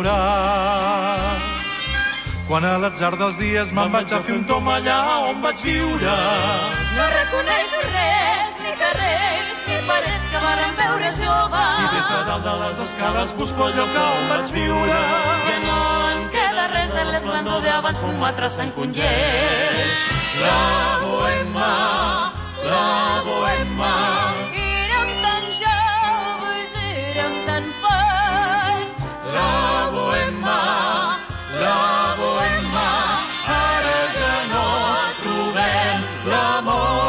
viuràs. Quan a l'atzar dels dies me'n vaig a fer un tom allà on vaig viure. No reconeixo res, ni carrers, ni parets que varen veure jove. I des de dalt de les escales busco el lloc on vaig viure. Ja no em queda res de l'esplendor d'abans, un altre s'encongeix. La bohema, la bohema. Érem tan joves, érem tan forts. La bohema, la bohema. Ara ja no trobem l'amor.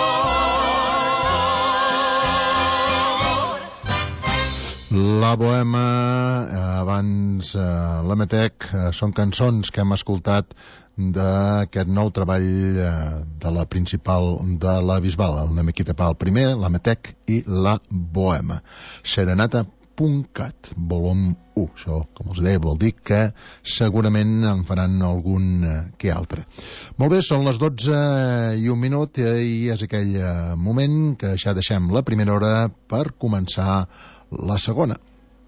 La bohema, abans l'Emetec, són cançons que hem escoltat d'aquest nou treball de la principal de la Bisbal, el Nemequita Pal primer, l'Emetec i la bohema. Serenata.cat, volum 1. Això, com us deia, vol dir que segurament en faran algun que altre. Molt bé, són les 12:01 i és aquell moment que ja deixem la primera hora per començar la segona.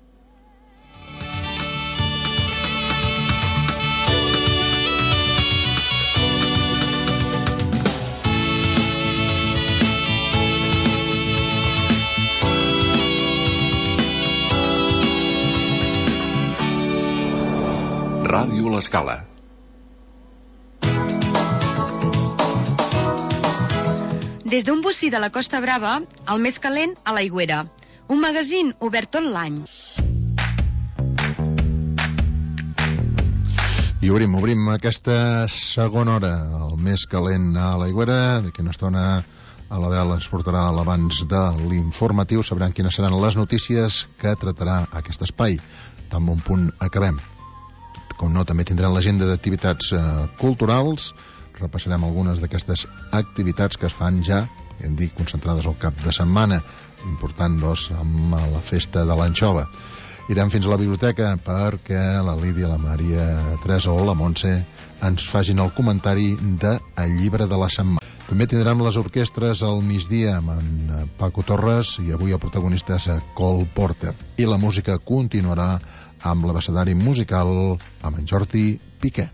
Ràdio L'Escala. Des d'un bocí de la Costa Brava, el més calent a l'Aigüera. Un magazín obert tot l'any. I obrim aquesta segona hora, el més calent a l'Aigüera. D'aquí una estona a la Bel ens portarà l'abans de l'informatiu. Sabran quines seran les notícies que tratarà aquest espai. Tan bon punt acabem. Com no, també tindran l'agenda d'activitats culturals. Repassarem algunes d'aquestes activitats que es fan ja, hem dit, concentrades al cap de setmana, important, doncs, amb la festa de l'anxova. Irem fins a la biblioteca perquè la Lídia, la Maria Teresa o la Montse ens facin el comentari del llibre de la setmana. També tindrem les orquestres al migdia amb en Paco Torres i avui el protagonista és Cole Porter. I la música continuarà amb l'abecedari musical amb en Jordi Piqué.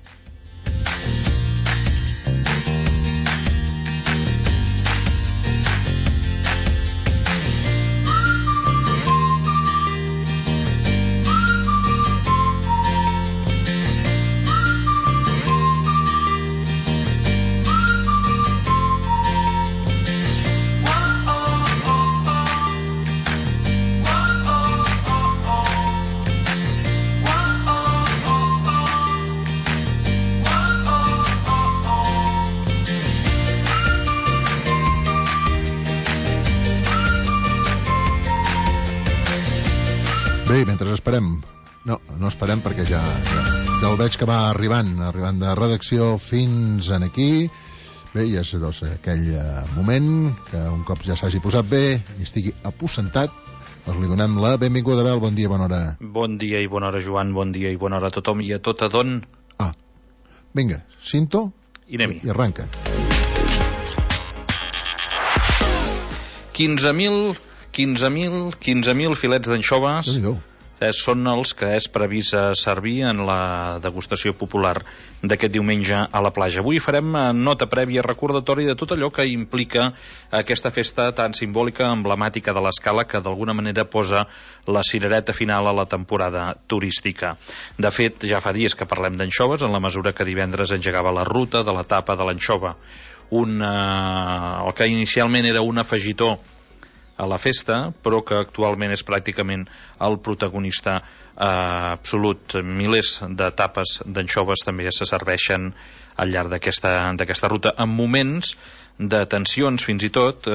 Bé, mentre esperem, no esperem perquè ja el veig que va arribant de redacció fins en aquí. Bé, i és doncs, aquell moment que un cop ja s'hagi posat bé i estigui aposentat, doncs li donem la benvinguda. Bel, bon dia, bona hora. Bon dia i bona hora, Joan, bon dia i bona hora a tothom i a tota don. Vinga, cinto i anem-hi. I arranca. 15.000 filets d'anxoves són els que és previst servir en la degustació popular d'aquest diumenge a la platja. Avui farem nota prèvia recordatori de tot allò que implica aquesta festa tan simbòlica, emblemàtica de l'Escala, que d'alguna manera posa la cirereta final a la temporada turística. De fet, ja fa dies que parlem d'anxoves, en la mesura que divendres engegava la ruta de l'etapa de l'anxova. El que inicialment era un afegitó a la festa, però que actualment és pràcticament el protagonista absolut. Milers d'etapes d'anxoves també se serveixen al llarg d'aquesta ruta, en moments de tensions fins i tot.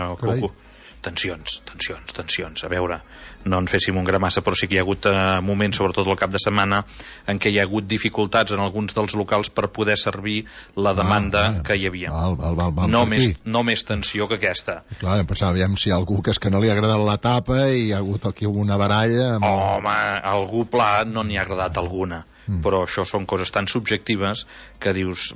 Tensions. A veure, no en féssim un gra massa, però sí que hi ha hagut moments, sobretot al cap de setmana, en què hi ha hagut dificultats en alguns dels locals per poder servir la demanda que hi havia. No més tensió que aquesta. Clar, em pensava, aviam si hi ha algú que és que no li ha agradat la tapa i hi ha hagut aquí una baralla. Home, algú pla no n'hi ha agradat alguna. Però això són coses tan subjectives que dius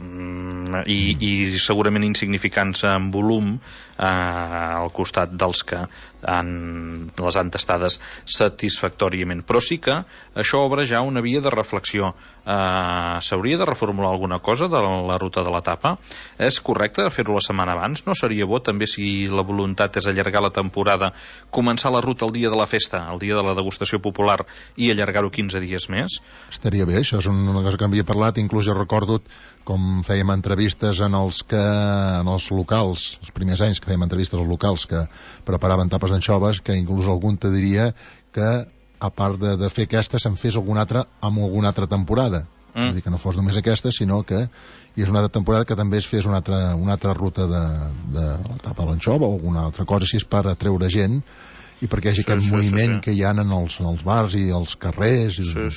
i segurament insignificants en volum al costat dels que les han tastades satisfactòriament. Però sí que això obre ja una via de reflexió. S'hauria de reformular alguna cosa de la ruta de l'etapa? És correcte fer-ho la setmana abans? No seria bo també, si la voluntat és allargar la temporada, començar la ruta el dia de la festa, el dia de la degustació popular, i allargar-ho 15 dies més? Estaria bé, això és una cosa que havia parlat, inclús jo recordo com fèiem entrevistes en els locals, els primers anys que fèiem entrevistes als locals que preparaven tapes d'anxoves, que inclús algun te diria que a part de fer aquesta se'n fes alguna altra amb alguna altra temporada. Vull dir que no fos només aquesta, sinó que hi és una altra temporada que també es fes una altra ruta de l'etapa de l'anxova o alguna altra cosa així per atreure gent i perquè hi hagi aquest moviment que hi ha en els bars i els carrers.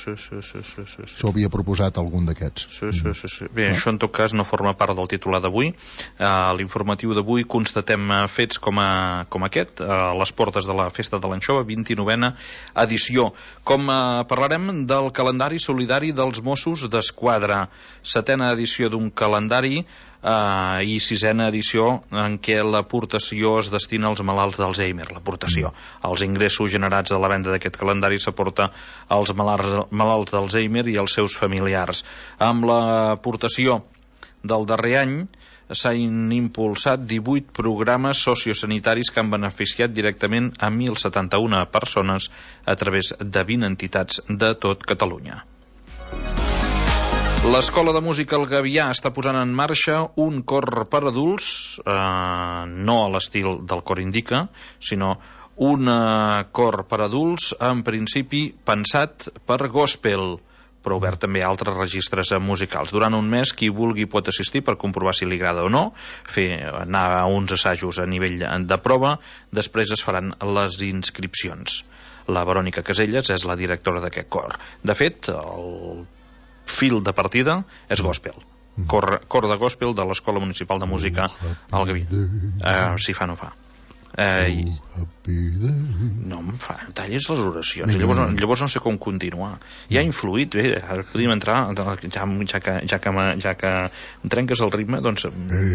Això havia proposat algun d'aquests. Bé, això en tot cas no forma part del titular d'avui. A l'informatiu d'avui constatem fets com aquest, a les portes de la Festa de l'Anxova, 29a edició. Com parlarem del calendari solidari dels Mossos d'Esquadra, 7a edició d'un calendari i 6a edició en què l'aportació es destina als malalts d'Alzheimer. L'aportació, els ingressos generats de la venda d'aquest calendari s'aporta als malalts d'Alzheimer i als seus familiars. Amb l'aportació del darrer any s'han impulsat 18 programes sociosanitaris que han beneficiat directament a 1.071 persones a través de 20 entitats de tot Catalunya. L'Escola de Música El Gavià està posant en marxa un cor per adults, no a l'estil del cor indica, sinó un cor per adults en principi pensat per gospel, però obert també a altres registres musicals. Durant un mes, qui vulgui pot assistir per comprovar si li agrada o no, anar a uns assajos a nivell de prova, després es faran les inscripcions. La Verònica Caselles és la directora d'aquest cor. De fet, el fil de partida és gospel, cor de gospel de l'Escola Municipal de Música al Gavià. Si fa no fa. No em fa, talles les oracions, llavors no sé com continuar. Ja ha influït, bé, ara podríem entrar, ja que trenques el ritme, doncs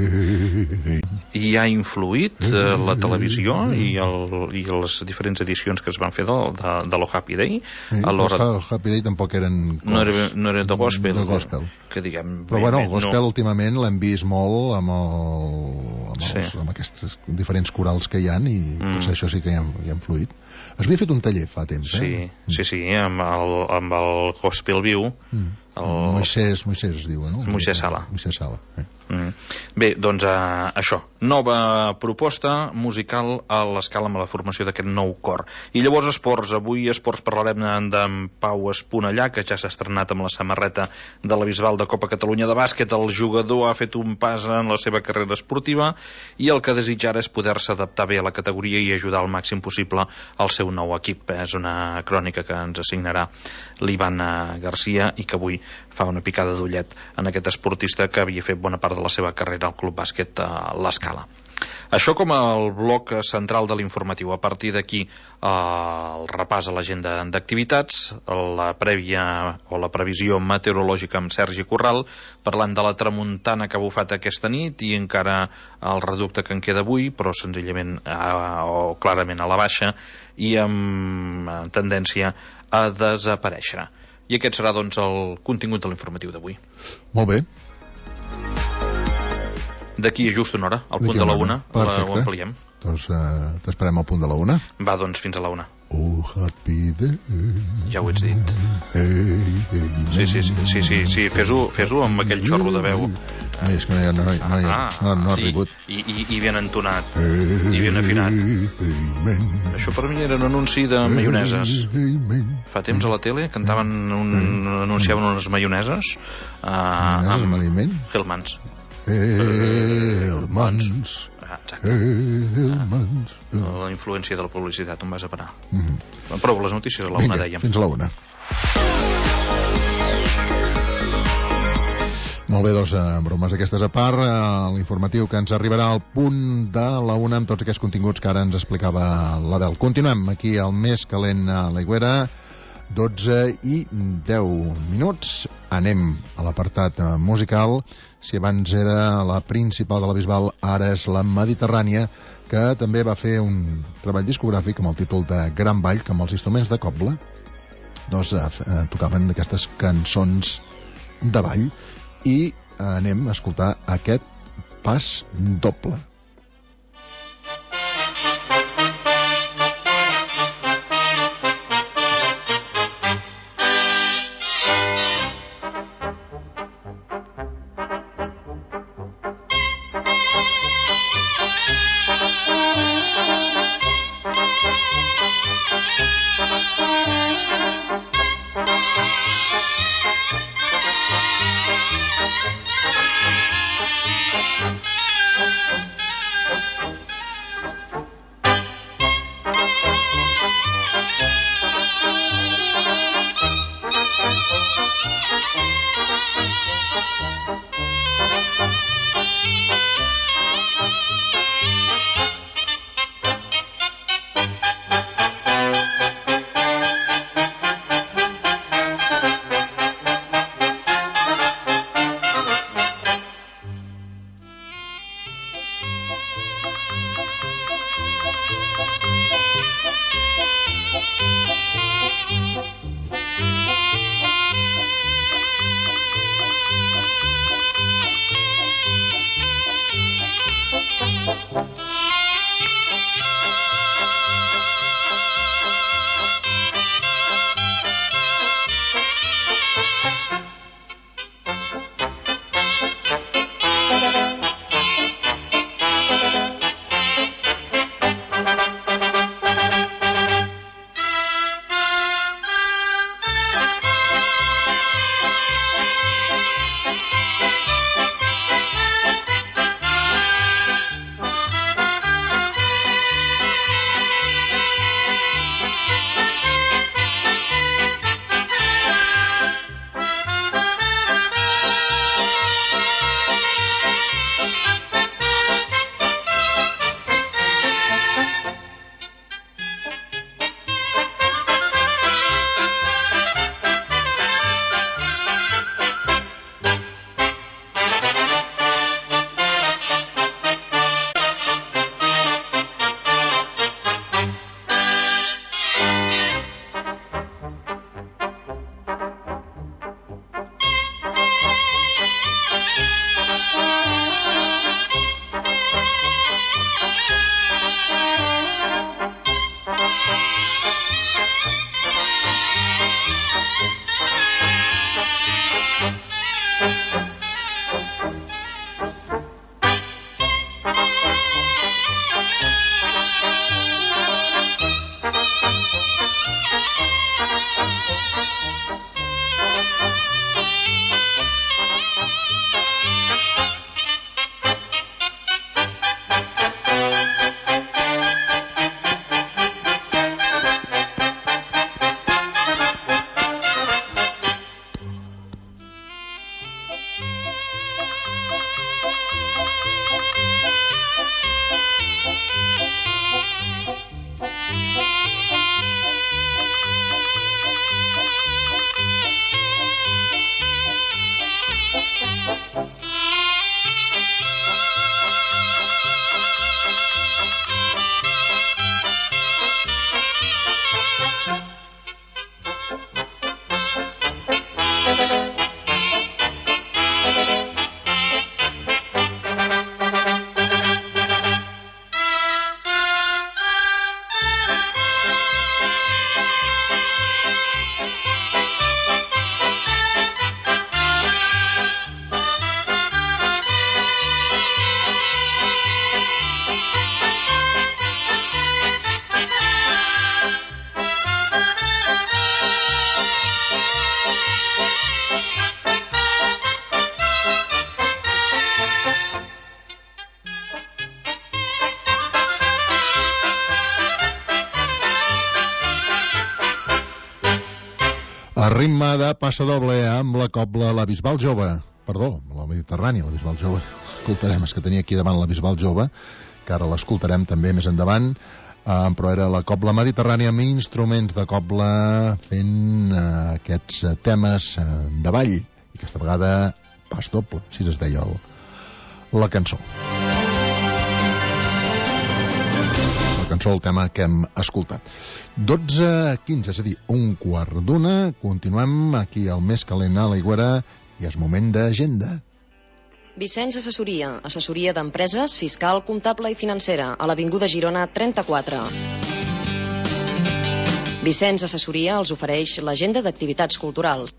i ha influït la televisió i les diferents edicions que es van fer de lo Happy Day. El Happy Day tampoc no era de gospel, que diguem. Però bueno, el gospel últimament l'hem vist molt amb aquests diferents corals que hi ha, i potser això sí que hi ha influït. Es havia fet un taller fa temps, Sí, amb el gospel viu. Moisès es diu, no? Moisès Sala. Bé, doncs això, nova proposta musical a l'Escala amb la formació d'aquest nou cor. I llavors esports, avui esports parlarem d'en Pau Esponellà, que ja s'ha estrenat amb la samarreta de la Bisbal de Copa Catalunya de bàsquet. El jugador ha fet un pas en la seva carrera esportiva i el que desitja ara és poder-se adaptar bé a la categoria i ajudar al màxim possible al seu nou equip. És una crònica que ens assignarà l'Ivan Garcia i que avui fa una picada d'ullet en aquest esportista que havia fet bona part de la seva carrera al Club Bàsquet a l'Escala. Això com el bloc central de l'informatiu. A partir d'aquí el repàs a l'agenda d'activitats, la prèvia o la previsió meteorològica amb Sergi Corral, parlant de la tramuntana que ha bufat aquesta nit i encara el reducte que en queda avui, però senzillament o clarament a la baixa i amb tendència a desaparèixer. I aquest serà, doncs, el contingut de l'informatiu d'avui. Molt bé. D'aquí a just una hora, al punt de la 1, ho ampliem. Doncs t'esperem al punt de la 1. Va, doncs, fins a la 1. Oh, happy day. Ja ho ets dit. Sí, fes-ho amb aquell xorro de veu. És que no ha arribat. I ben entonat, i ben afinat. Això per mi era un anunci de maioneses. Fa temps a la tele anunciaven unes maioneses. Maioneses amb aliment? Hellmann's. Hellmann's. Exacte. La influència de la publicitat, on vas a parar. Però les notícies a la 1 dèiem. Fins a la 1. Molt bé, doncs, bromes aquestes a part, l'informatiu que ens arribarà al punt de la 1 amb tots aquests continguts que ara ens explicava l'Adel. Continuem aquí al més calent a l'Aigüera, 12 i 10 minuts. anem a l'apartat musical. Si abans era la principal de la Bisbal, ara és la Mediterrània, que també va fer un treball discogràfic amb el títol de Gran Ball, que amb els instruments de cobla doncs, tocaven aquestes cançons de ball. I anem a escoltar aquest pas doble. A ritme de passadoble amb la cobla La Bisbal Jove. Perdó, la Mediterrània, La Bisbal Jove. Escoltarem, és que tenia aquí davant La Bisbal Jove, que ara l'escoltarem també més endavant, però era la cobla mediterrània amb instruments de cobla fent aquests temes de ball i aquesta vegada pas doble, si es deia la cançó. La cançó, el tema que hem escoltat. 12:15, és a dir, 1:15, continuem aquí al Més Calent a l'Aigüera i és moment d'agenda. Vicenç Assessoria, assessoria d'empreses, fiscal, comptable i financera, a l'Avinguda Girona 34. Vicenç Assessoria els ofereix l'agenda d'activitats culturals.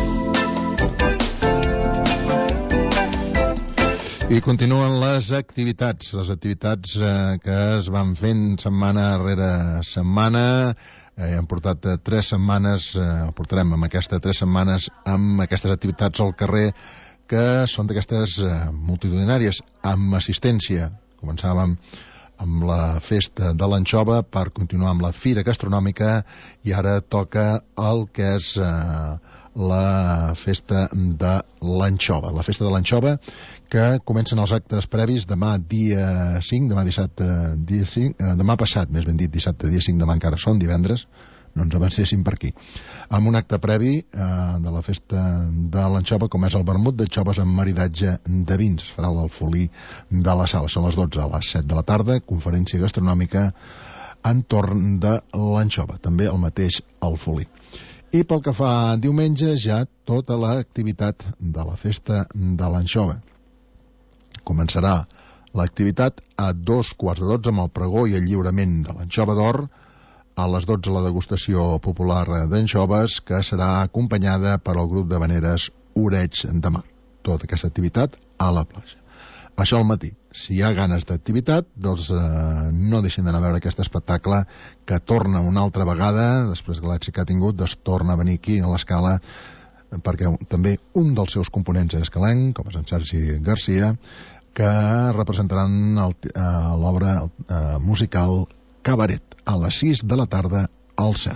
I continuen les activitats que es van fent setmana rere setmana. Hem portat 3 setmanes, portarem amb aquestes 3 setmanes amb aquestes activitats al carrer que són d'aquestes multitudinàries, amb assistència. Començàvem amb la festa de l'anxova per continuar amb la fira gastronòmica i ara toca el que és la festa de l'anxova. La festa de l'anxova que comencen els actes previs demà dia 5, demà dissabte dia 5, demà passat, més ben dit, dissabte dia 5, demà encara són divendres, no ens avancéssim per aquí. Amb un acte previ de la festa de l'anxova, com és el vermut de xoves amb maridatge de vins. Es farà l'Alfolí de la Sala. Són les 12 a les 7 de la tarda, conferència gastronòmica entorn de l'anxova. També el mateix Alfolí. I pel que fa a diumenge, ja tota l'activitat de la festa de l'anxova. Començarà l'activitat a 2:15 amb el pregó i el lliurament de l'anxova d'or. A les 12 la degustació popular d'anxoves, que serà acompanyada per el grup de veneres Oreig de Mar. Tota aquesta activitat a la platja. Això al matí. Si hi ha ganes d'activitat, doncs no deixin d'anar a veure aquest espectacle que torna una altra vegada, després que l'èxit que ha tingut, doncs torna a venir aquí a l'Escala, perquè també un dels seus components és escalenc, com és en Sergi Garcia, que representaran l'obra musical Cabaret, a les 6 de la tarda al CER.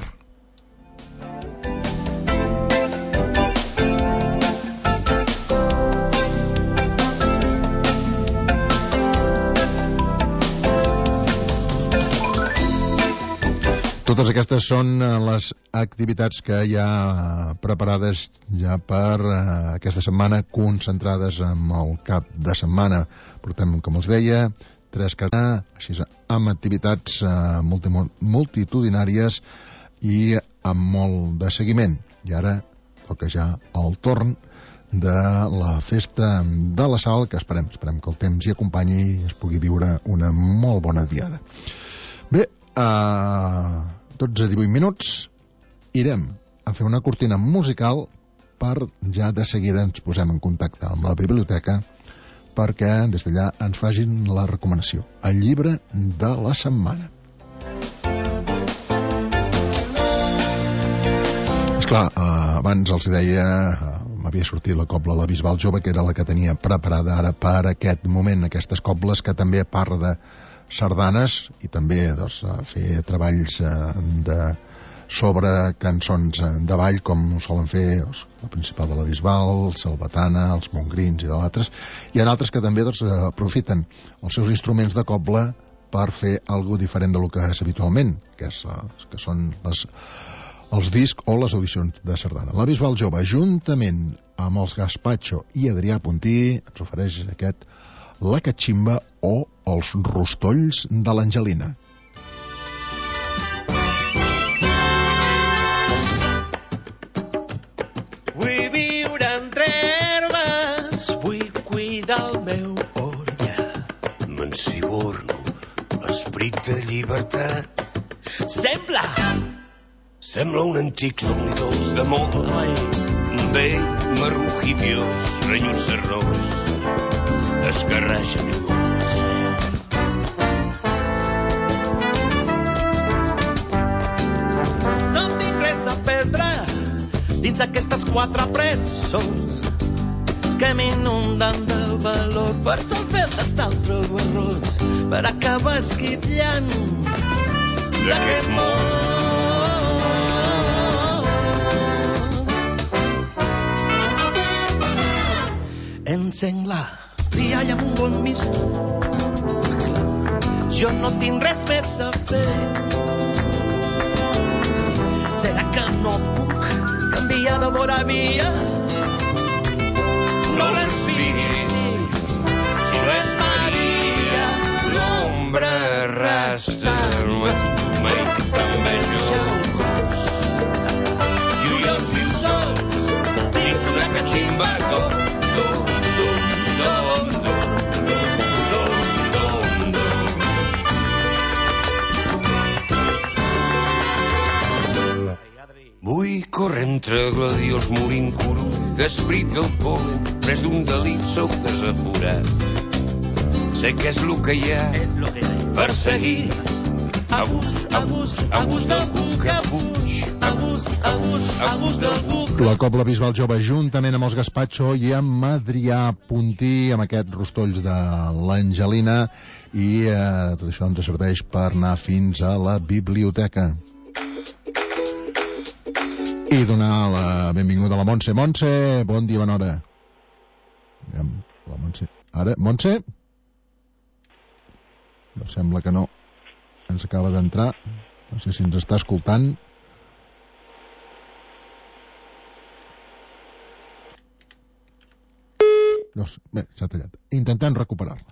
Totes aquestes són les activitats que hi ha preparades ja per aquesta setmana, concentrades en el cap de setmana. Portem, com els deia, 3 cases, així amb activitats multitudinàries i amb molt de seguiment. I ara toca ja el torn de la festa de la Sal, que esperem que el temps hi acompanyi i es pugui viure una molt bona diada. Bé, 12-18 minuts, irem a fer una cortina musical per ja de seguida ens posem en contacte amb la biblioteca perquè des d'allà ens facin la recomanació, el llibre de la setmana. Esclar, abans els deia, m'havia sortit la cobla La Bisbal Jove, que era la que tenia preparada ara per aquest moment, aquestes cobles que també a part de sardanes i també doncs, fer treballs sobre cançons de ball, com solen fer la principal de la Bisbal, Salvatana, els Montgrins i d'altres. Hi ha altres que també doncs, aprofiten els seus instruments de cobla per fer alguna diferent del que és habitualment, que són els discs o les audicions de sardana. La Bisbal Jove, juntament amb els Gaspacho i Adrià Puntí, ens ofereix aquest La Catximba o els Rostolls de l'Angelina. Vull viure entre herbes, vull cuidar el meu orlla. M'ensiborno l'esperit de llibertat. Sembla un antic somni dolç d'amor. Vell, marrujipiós, renyut serrós, escarraja ningú. No tinc res a perdre dins aquestes 4 parets que m'inunden de valor per sol fet d'estar al trobarrots per acabar esquitllant d'aquest món. Encenc la rialla amb un bon misto. Jo no tinc res més a fer. Serà que no puc canviar de vora via una cachimba, Vull córrer entre gladiós morint curu, d'esperit del pol, pres d'un delit sóc desaforat. Sé què és el que hi ha per seguir, a gust d'algú que fuig, a gust d'algú que... La Cobla Bisbal Jove, juntament amb els Gaspatxo i amb Adrià Puntí, amb aquests rostolls de l'Angelina, i tot això ens serveix per anar fins a la biblioteca. I donar la benvinguda a la Montse. Montse, bon dia, bona hora. La Montse. Ara, Montse? No, sembla que no. Ens acaba d'entrar. No sé si ens està escoltant. Doncs, bé, s'ha tallat. Intentem recuperar-la.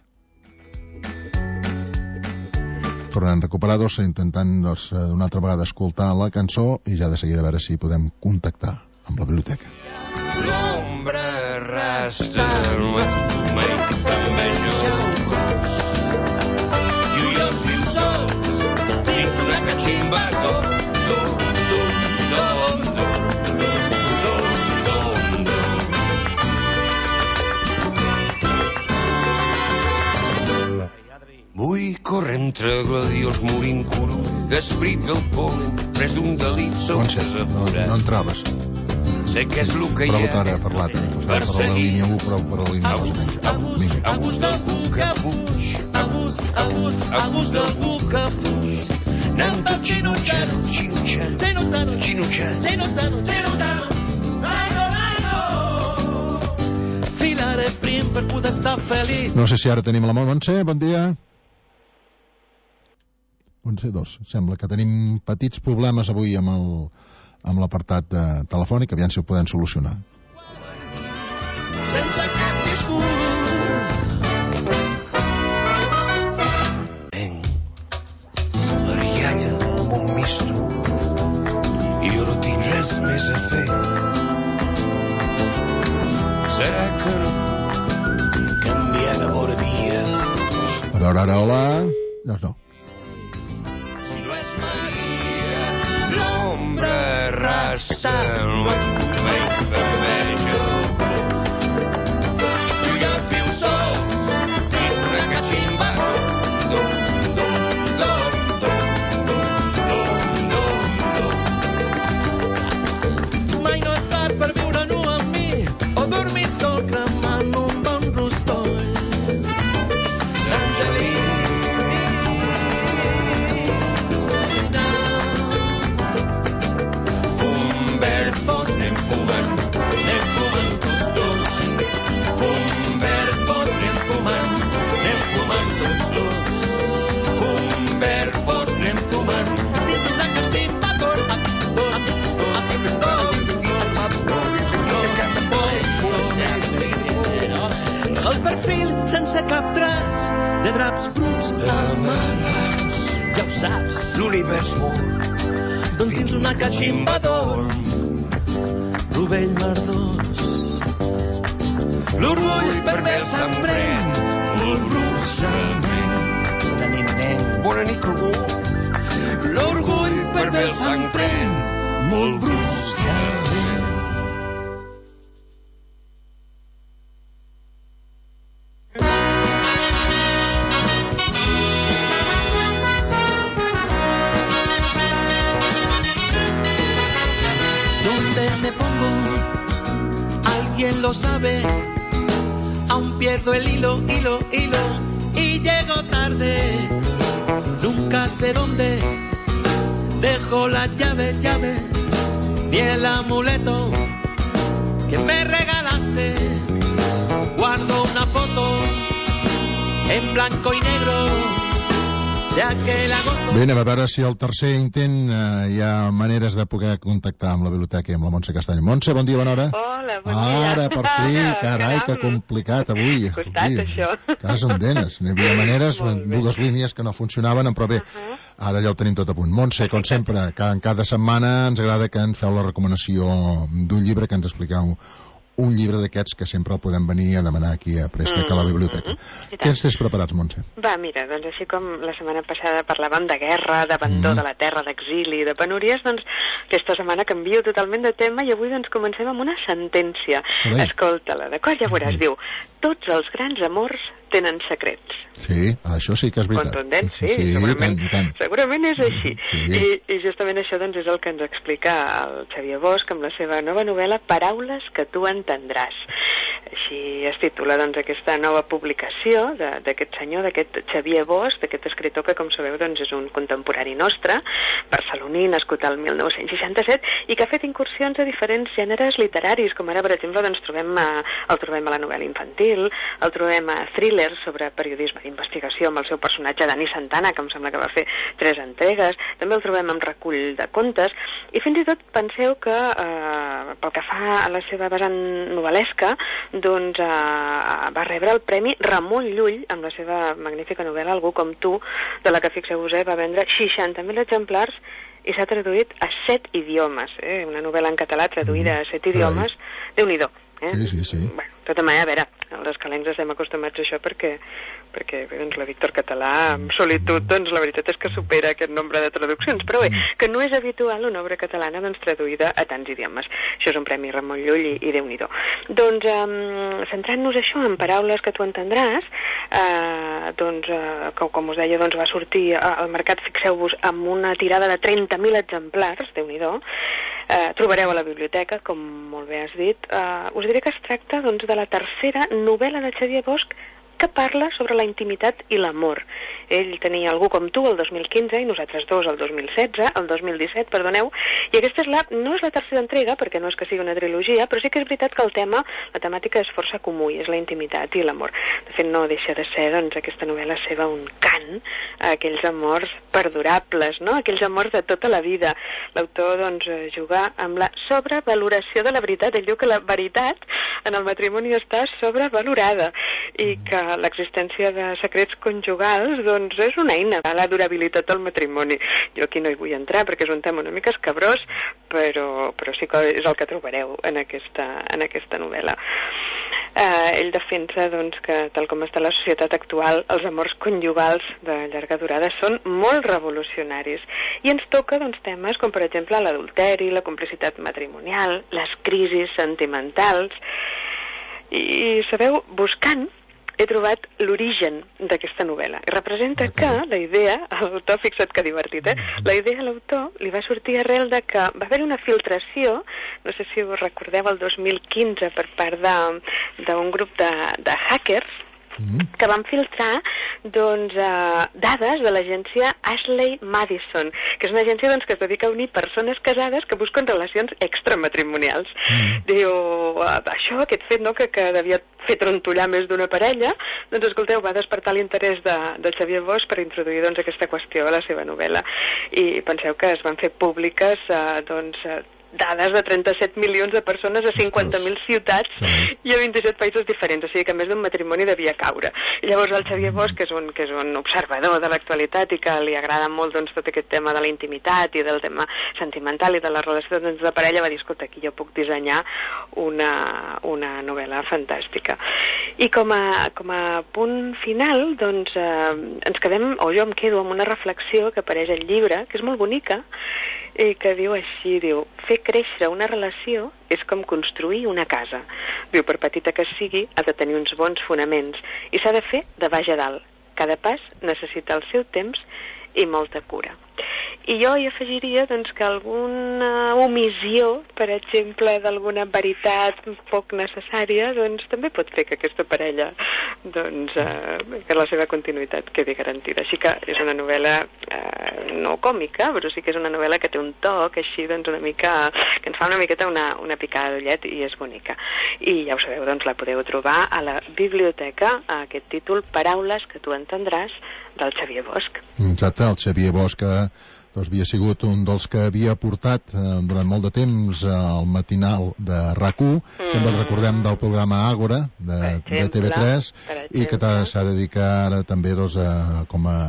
Tornant a recuperar-nos, intentant una altra vegada escoltar la cançó i ja de seguida a veure si podem contactar amb la biblioteca. L'ombra rasta mai també jo i els vius sols dins una cachimba Vull córrer entre gladiós morint curu, d'esperit del pol, pres d'un delit sóc desaforat. No entraves. Sé què és el que hi ha per la línia 1, però per la línia 2. A gust d'algú que fuig, a gust d'algú que fuig. Anem tot xinutxano, filaré prim per poder estar feliç. No sé si ara tenim la Montse, bon dia. Montse 2. Sembla que tenim petits problemes avui amb l'apartat telefònic, aviam si ho podem solucionar. Sense cap discurs. La rialla amb un misto i jo no tinc res més a fer. Serà que no puc canviar de vora via. A veure, ara, hola. No. L'ombra rasta mai també jo. Tu ja els vius sols dins una cachimba. Mai no és tard per viure nu amb mi o dormir sol cremant un bon rostoll. L'Angelí sense cap traç de draps bruts amarrats. Ja ho saps, l'univers mor, doncs dins una cachimba dorm rovell merdós. L'orgull perdé el sang pren, molt bruscament. Bona nit, comú. L'orgull perdé el sang pren, molt bruscament. Lo sabe, aún pierdo el hilo y llego tarde, nunca sé dónde dejo la llave ni el amuleto que me regalaste. Guardo una foto en blanco y negro de aquel agosto. Bé, anem a veure si al tercer intent hi ha maneres de poder contactar amb la biblioteca i amb la Montse Castany. Montse, bon dia, bona hora. Hola, bon dia. Ara, per fi, carai, que complicat avui. Costat, això. Cas en denes. N'hi havia maneres, dues línies que no funcionaven, però bé, ara ja ho tenim tot a punt. Montse, com sempre, cada setmana ens agrada que ens feu la recomanació d'un llibre, que ens expliqueu un llibre d'aquests que sempre el podem venir a demanar aquí a préstec a la biblioteca. Què ens tens preparats, Montse? Va, mira, doncs així com la setmana passada parlàvem de guerra, d'abandó de la terra, d'exili, de penúries, doncs aquesta setmana canvio totalment de tema i avui doncs comencem amb una sentència. Escolta-la, d'acord? Ja veuràs, diu: tots els grans amors tenen secrets. Sí, això sí que és veritat. Contundent, sí, segurament és així. I justament això doncs és el que ens explica el Xavier Bosch amb la seva nova novel·la Paraules que tu entendràs. Així es titula doncs aquesta nova publicació d'aquest senyor, d'aquest Xavier Bosch, d'aquest escriptor que, com sabeu, doncs és un contemporani nostre, barceloní, nascut al 1967, i que ha fet incursions a diferents gèneres literaris, com ara, per exemple, doncs el trobem a la novel·la infantil, el trobem a thrillers sobre periodisme d'investigació amb el seu personatge Dani Santana, que em sembla que va fer 3 entregues, també el trobem en recull de contes, i fins i tot penseu que pel que fa a la seva vessant novel·lesca, doncs va rebre el Premi Ramon Llull amb la seva magnífica novel·la Algú com tu, de la que, fixeu-vos, va vendre 60.000 exemplars i s'ha traduït a 7 idiomes, una novel·la en català traduïda a 7 idiomes, Déu-n'hi-do. Sí. Bueno, de tota manera, a veure, els escalencs estem acostumats a això perquè doncs, la Víctor Català, amb solitud, doncs la veritat és que supera aquest nombre de traduccions, però bé, que no és habitual una obra catalana doncs, traduïda a tants idiomes. Això és un Premi Ramon Llull i Déu-n'hi-do. Doncs, centrant-nos això en Paraules que tu entendràs, com us deia, doncs, va sortir al mercat, fixeu-vos, amb una tirada de 30.000 exemplars, Déu-n'hi-do. Trobareu a la biblioteca, com molt bé has dit. Us diré que es tracta doncs, de la tercera novel·la de Xavier Bosch que parla sobre la intimitat i l'amor. Ell tenia Algú com tu el 2015 i nosaltres dos el 2017, i aquesta no és la tercera entrega, perquè no és que sigui una trilogia, però sí que és veritat que la temàtica és força comú, i és la intimitat i l'amor. De fet, no deixa de ser, doncs, aquesta novel·la seva un cant a aquells amors perdurables, no? Aquells amors de tota la vida. L'autor, doncs, juga amb la sobrevaloració de la veritat. Ell diu que la veritat en el matrimoni està sobrevalorada i que l'existència de secrets conjugals doncs és una eina de la durabilitat del matrimoni. Jo aquí no hi vull entrar perquè és un tema una mica escabrós, però sí que és el que trobareu en aquesta novel·la. Ell defensa doncs, que tal com està la societat actual, els amors conjugals de llarga durada són molt revolucionaris i ens toca doncs, temes com per exemple l'adulteri, la complicitat matrimonial, les crisis sentimentals. I sabeu, buscant he trobat l'origen d'aquesta novel·la. I representa que la idea, l'autor, fixa't que divertit, la idea a l'autor li va sortir arrel de que va haver una filtració, no sé si us recordeu, el 2015 per part d'un grup de hackers que van filtrar doncs, dades de l'agència Ashley Madison, que és una agència doncs, que es dedica a unir persones casades que busquen relacions extramatrimonials. Diu, aquest fet no, que devia fer trontollar més d'una parella, doncs escolteu, va despertar l'interès de Xavier Bosch per introduir doncs, aquesta qüestió a la seva novel·la. I penseu que es van fer públiques dades de 37 milions de persones a 50.000 ciutats i a 27 països diferents, o sigui que més d'un matrimoni devia caure. I llavors el Xavier Bosch, que és un observador de l'actualitat i que li agrada molt doncs, tot aquest tema de la intimitat i del tema sentimental i de les relacions de parella, va dir, escolta, aquí jo puc dissenyar una novel·la fantàstica. I com a punt final, doncs, ens quedem, o jo em quedo amb una reflexió que apareix al llibre, que és molt bonica, i que diu així, fer créixer una relació és com construir una casa. Diu, per petita que sigui, ha de tenir uns bons fonaments i s'ha de fer de baix a dalt. Cada pas necessita el seu temps i molta cura. I jo hi afegiria doncs, que alguna omissió, per exemple, d'alguna veritat poc necessària, doncs també pot fer que aquesta parella, doncs, que la seva continuïtat quedi garantida. Així que és una novel·la no còmica, però sí que és una novel·la que té un toc així, doncs, una mica, que ens fa una miqueta una picada d'ullet i és bonica. I ja ho sabeu, doncs la podeu trobar a la biblioteca, a aquest títol, Paraules que tu entendràs, del Xavier Bosch. Exacte, el Xavier Bosch doncs, havia sigut un dels que havia portat durant molt de temps el matinal de RAC1, que ens recordem del programa Àgora de TV3, i que s'ha dedicat ara també doncs, com a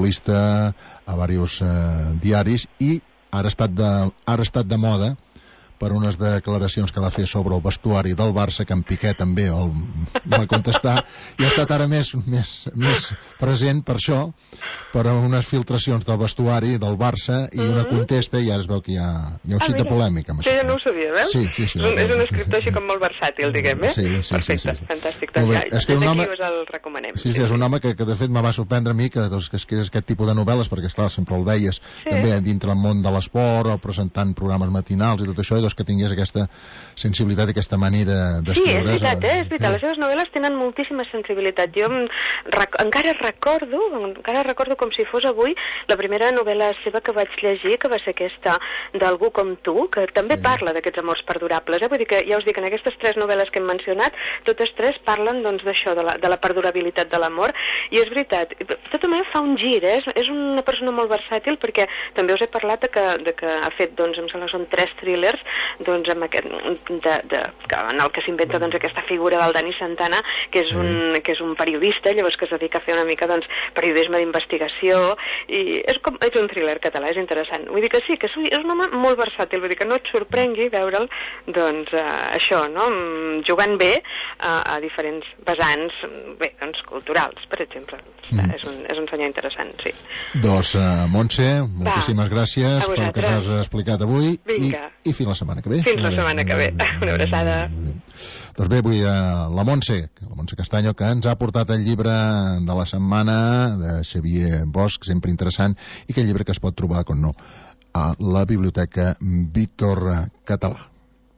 articulista a diversos diaris, i ara ha estat de moda per unes declaracions que va fer sobre el vestuari del Barça, que en Piqué també va contestar, i ha estat ara més present per això, per unes filtracions del vestuari del Barça, i una contesta, i ara es veu que hi ha un xic de polèmica amb això. Sí, no ho sabia, veus? Sí. És un escriptor així com molt versàtil, diguem, eh? Sí. Perfecte, fantàstic. Doncs ja, des d'aquí us el recomanem. Sí, és un home que de fet me va sorprendre a mi que escrivés aquest tipus de novel·les, perquè esclar, sempre el veies també dintre el món de l'esport o presentant programes matinals i tot això, i que tingués aquesta sensibilitat i aquesta manera d'escriure. Sí, és veritat, les seves novel·les tenen moltíssima sensibilitat. Jo encara recordo com si fos avui la primera novel·la seva que vaig llegir, que va ser aquesta d'Algú com tu, que també parla d'aquests amors perdurables. Vull dir que, ja us dic, en aquestes 3 novel·les que hem mencionat, totes 3 parlen d'això, de la perdurabilitat de l'amor, i és veritat, tot també fa un gir, és una persona molt versàtil, perquè també us he parlat de que ha fet, em sembla que són 3 thrillers, amb aquest, en el que s'inventa aquesta figura del Dani Santana, que és un periodista, llavors que es dedica a fer una mica periodisme d'investigació, i és un thriller català, és interessant. Vull dir que sí, que és un home molt versàtil, vull dir que no et sorprengui veure'l, això, no?, jugant bé a diferents vessants, culturals, per exemple. És un senyor interessant, sí. Doncs, Montse, moltíssimes gràcies pel que ens has explicat avui, i fins la setmana que ve. Fins la setmana que ve. Una abraçada. Doncs bé, avui la Montse Castanyo, que ens ha portat el llibre de la setmana de Xavier Bosch, sempre interessant, i aquest llibre que es pot trobar, com no, a la Biblioteca Víctor Català.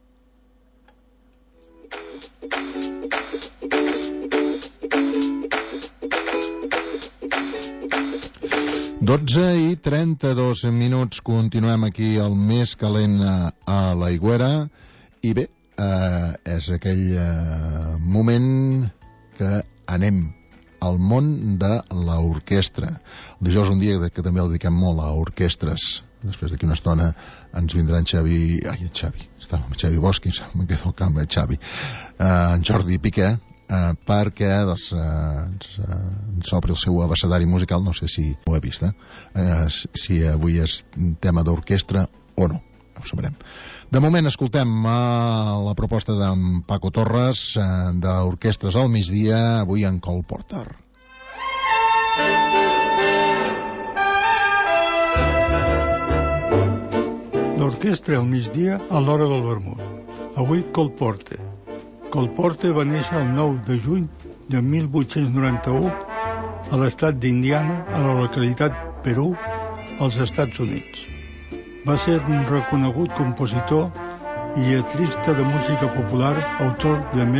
i 32 minuts, continuem aquí al més calent a l'Aigüera, i bé, és aquell moment que anem al món de l'orquestra. El dijous un dia que també el dediquem molt a orquestres. Després d'aquí una estona ens vindrà en Xavi Bosch, em quedo al camp, en Jordi Piqué, perquè ens obri el seu abecedari musical. No sé si ho he vist, si avui és tema d'orquestra o no, ho sabrem. De moment escoltem la proposta d'en Paco Torres d'Orquestres al migdia, avui en Cole Porter. L'orquestra al migdia a l'hora del vermut. Avui Cole Porter. Cole Porter va néixer el 9 de juny de 1891 a l'estat d'Indiana, a la localitat Perú, als Estats Units. Va ser un reconegut compositor i lletrista de música popular, autor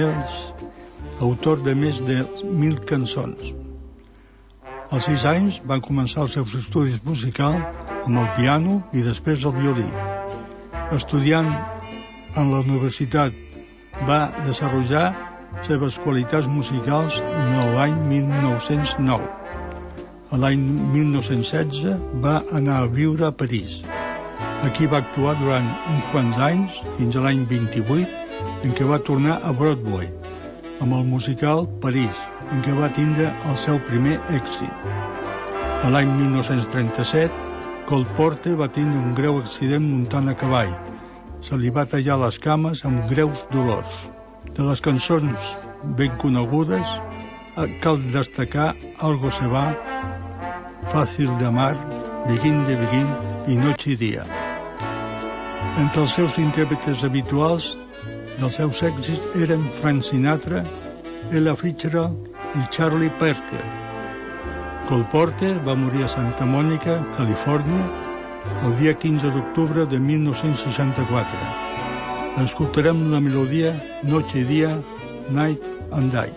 de més de 1.000 cançons. Als 6 anys va començar els seus estudis musicals amb el piano i després el violí. Estudiant en la universitat, va desenvolupar seves qualitats musicals en l'any 1909. L'any 1916 va anar a viure a París. Aquí va actuar durant uns quants anys, fins a l'any 28, en què va tornar a Broadway, amb el musical París, en què va tindre el seu primer èxit. L'any 1937, Cole Porter va tindre un greu accident muntant a cavall. Se li va tallar les cames amb greus dolors. De les cançons ben conegudes cal destacar Algo se va, Fácil de amar, Begin de Begin i Noche y Día. Entre els seus intèrprets habituals dels seus èxits eren Frank Sinatra, Ella Fitzgerald i Charlie Parker. Cole Porter va morir a Santa Mònica, Califòrnia, el dia 15 d'octubre de 1964. Escoltarem la melodia Noche y Día, Night and Day.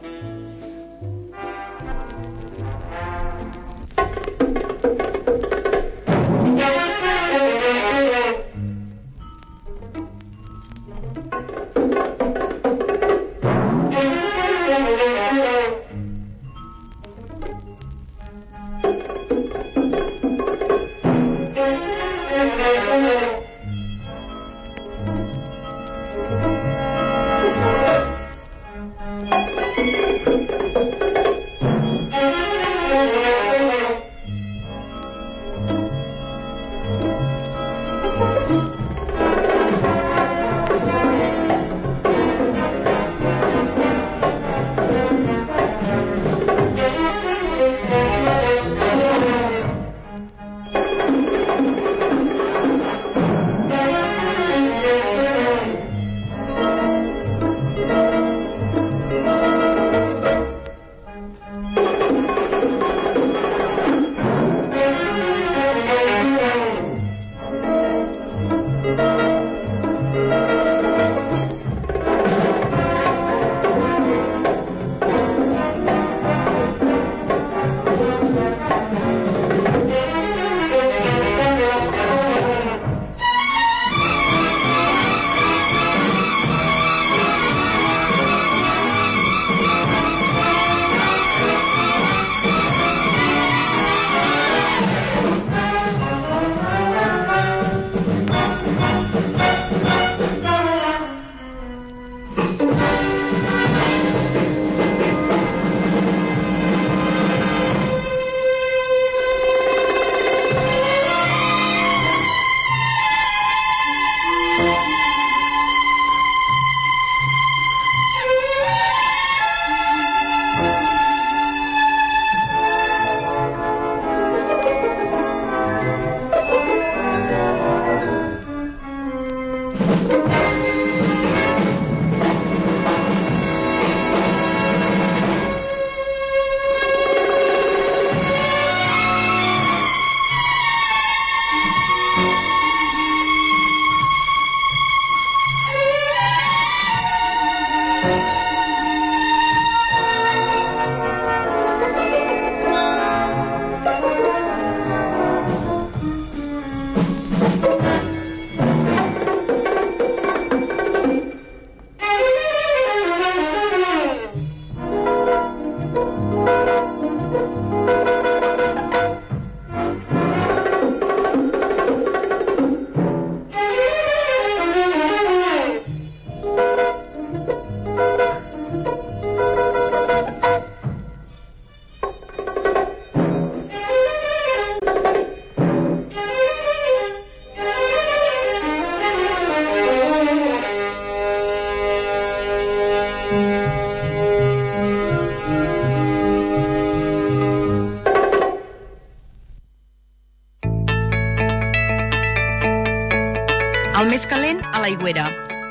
El més calent a l'Aigüera.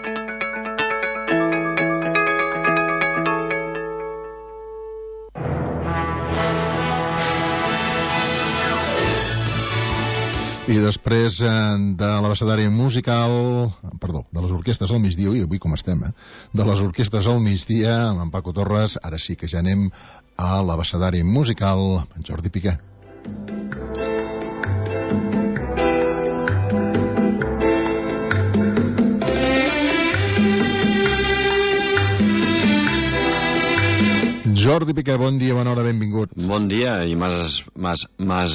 I després de l'abecedari musical, perdó, de les orquestres al migdia, i avui com estem, de les orquestres al migdia, amb en Paco Torres, ara sí que ja anem a l'abecedari musical, en Jordi Piqué. Jordi Piqué, bon dia, bona hora, benvingut. Bon dia, i m'has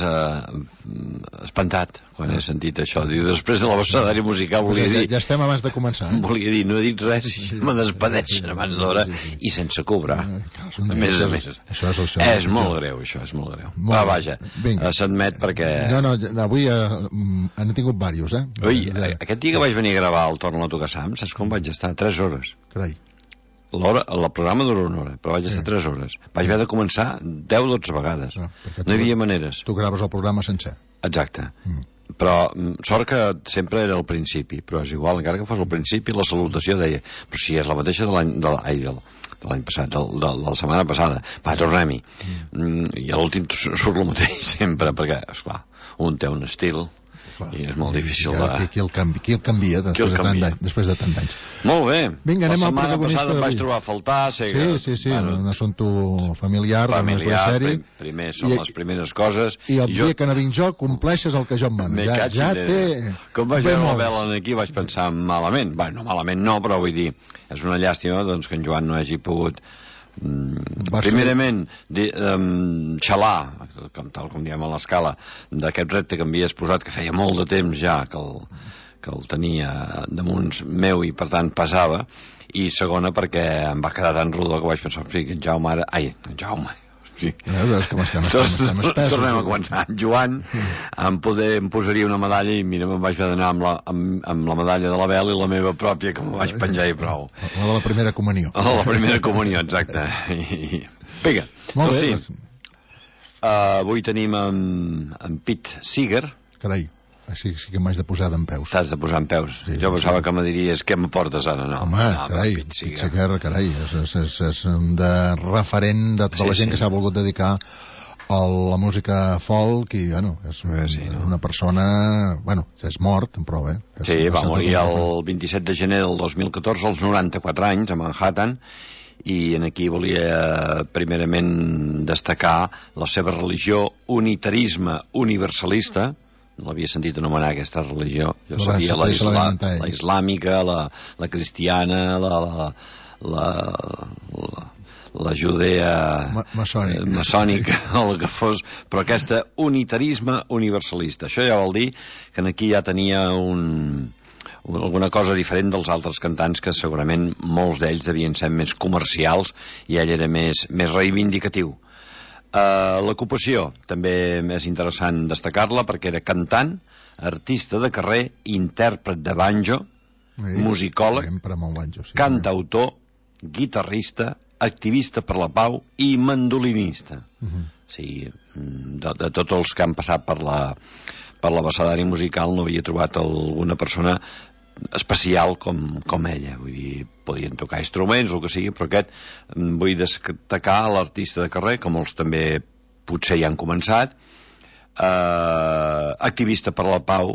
espantat quan he sentit això. Després de l'abecedari musical volia dir... Ja estem abans de començar. Volia dir, no he dit res i me despedeixen abans d'hora i sense cobrar. A més a més. Això és el show. És molt greu, això, és molt greu. Va, vaja, s'admet perquè... No, avui han tingut diversos, Ui, aquest dia que vaig venir a gravar el Torna a tocar Sam, saps com vaig estar? 3 hores. Carai. El programa dura 1 hora, però vaig estar 3 hores. Vaig haver de començar 10-12 vegades. No hi havia maneres. Tu graves el programa sencer. Exacte. Però sort que sempre era al principi, però és igual, encara que fos al principi, la salutació deia, però si és la mateixa de l'any passat, de la setmana passada, va, tornem-hi. I a l'últim surt el mateix sempre, perquè, esclar, un té un estil i és molt difícil de... Qui el canvia després de tant d'anys. Molt bé. Vinga, anem la al setmana protagonista passada em vaig trobar a faltar. Sí, un assumpte familiar, primer són les primeres coses. I el dia que no vinc jo, compleixes el que jo em mando. Ja té... Com vaig veure la vela aquí vaig pensar malament. Bé, no malament no, però vull dir, és una llàstima doncs, que en Joan no hagi pogut primerament xalar, tal com diem a l'escala, d'aquest repte que m'havies posat, que feia molt de temps ja que el tenia damunt meu i per tant pesava, i segona perquè em va quedar tan rodó que vaig pensar, en Jaume sí. Tornem a començar. En Joan em posaria una medalla i mira, me'n vaig haver d'anar amb la medalla de la vela i la meva pròpia, que me vaig penjar i prou. La de la primera comunió. La primera comunió, exacte. Vinga, doncs sí. Avui tenim en Pete Seeger. Carai, sí que m'haig de posar dempeus. T'has de posar en peus. Jo pensava que me diries, què m'aportes ara? No. Home, carai, Pete Seeger, carai, és un de referent de tota la gent que s'ha volgut dedicar a la música folk i, bueno, és una persona... Bueno, és mort, però bé. Sí, va morir el 27 de gener del 2014, als 94 anys, a Manhattan, i aquí volia primerament destacar la seva religió, unitarisme universalista. No l'havia sentit anomenar aquesta religió. Jo sabia la islàmica, la cristiana, la judea maçònica, el que fos, però aquesta unitarisme universalista. Això ja vol dir que aquí ja tenia alguna cosa diferent dels altres cantants, que segurament molts d'ells devien ser més comercials i ell era més reivindicatiu. L'ocupació també és interessant destacar-la, perquè era cantant, artista de carrer, intèrpret de banjo, musicòleg, cantautor, guitarrista, activista per la pau i mandolinista. O sigui, de tots els que han passat per l'abecedari musical no havia trobat alguna persona especial com ella. Vull dir, podien tocar instruments o el que sigui, però aquest vull destacar l'artista de carrer, que molts també potser ja han començat, activista per la pau,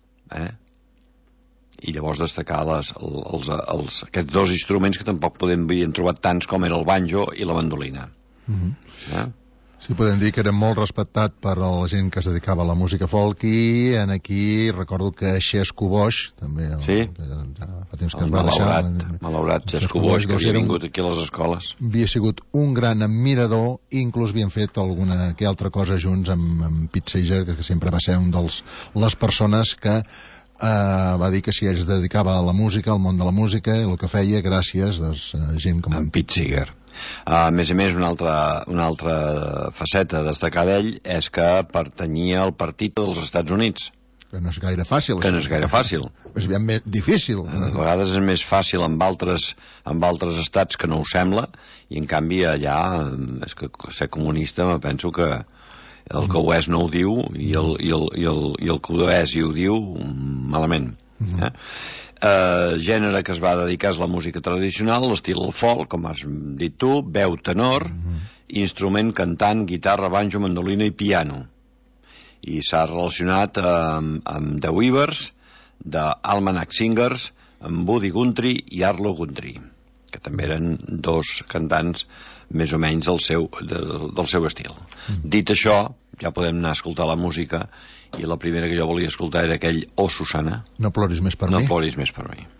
i llavors destacar aquests dos instruments que tampoc havien trobat tants, com era el banjo i la mandolina. Sí, podem dir que era molt respectat per la gent que es dedicava a la música folk, i aquí recordo que Xesco Boix, també fa temps que es va deixar, malaurat Xesco Boix, que havia vingut aquí a les escoles, havia sigut un gran admirador, i inclús havien fet alguna que altra cosa junts amb Pete Seeger, que sempre va ser un les persones que va dir que si ell es dedicava a la música, al món de la música, i el que feia gràcies a gent com en Pete Seeger. A més, una altra faceta a destacar d'ell és que pertanyia al Partit dels Estats Units. Que no és gaire fàcil. És ben més difícil. A vegades és més fàcil amb altres estats que no ho sembla, i en canvi allà és que ser comunista me penso que el que ho és no ho diu, i el que ho és i ho diu malament. Gènere que es va dedicar és la música tradicional, l'estil folk, com has dit tu, veu tenor, instrument cantant, guitarra, banjo, mandolina i piano. I s'ha relacionat amb The Weavers, The Almanac Singers, amb Buddy Guthrie i Arlo Guthrie, que també eren dos cantants més o menys del seu estil. Dit això, ja podem anar a escoltar la música, i la primera que jo volia escoltar era aquell Oh Susana. No ploris més per mi. No ploris més per mi.